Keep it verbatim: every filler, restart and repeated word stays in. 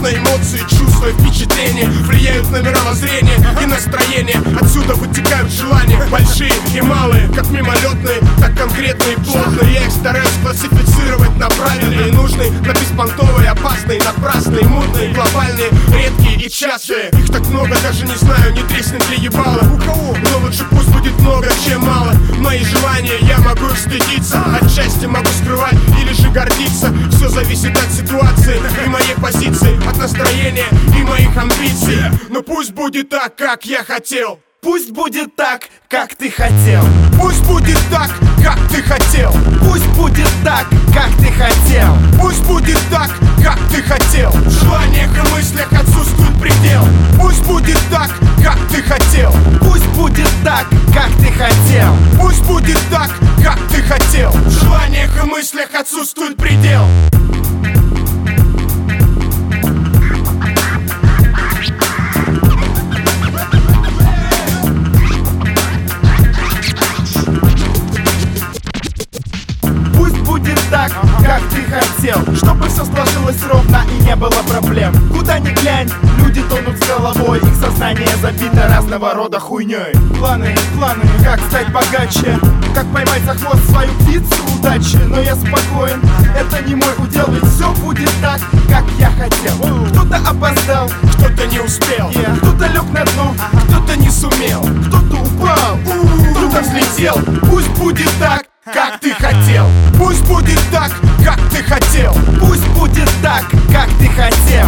на эмоции, чувства и впечатления, влияют на мировоззрение и настроение. Отсюда вытекают желания, большие и малые, как мимолетные, так конкретные и плотные. Я их стараюсь классифицировать на правильные и нужные, на беспонтовые, опасные, напрасные, мутные, глобальные, редкие и частые. Их так много, даже не знаю, не треснет ли ебало. У кого? Но лучше пусть будет много, чем мало. Мои желания, я могу их стыдиться, отчасти могу скрывать или же гордиться. Все зависит от ситуации и моей позиции, от настроения и моих амбиций. Но пусть будет так, как я хотел. Пусть будет так, как ты хотел. Пусть будет так, как ты хотел. Пусть будет так, как ты хотел. Пусть будет так, как ты хотел. В желаниях и мыслях отсутствует предел. Пусть будет так, как ты хотел. Пусть будет так, как ты хотел. Пусть будет так, как ты хотел. В желаниях и мыслях отсутствует предел. Так, как ты хотел, чтобы все сложилось ровно и не было проблем. Куда ни глянь, люди тонут с головой, их сознание забито разного рода хуйней. Планы, планы, как стать богаче, как поймать за хвост свою птицу удачи. Но я спокоен, это не мой удел, ведь все будет так, как я хотел. Кто-то опоздал, кто-то не успел, yeah. Кто-то лег на дно, кто-то не сумел, кто-то упал, кто-то взлетел. Пусть будет так, как ты хотел. Пусть будет так, как ты хотел. Пусть будет так, как ты хотел.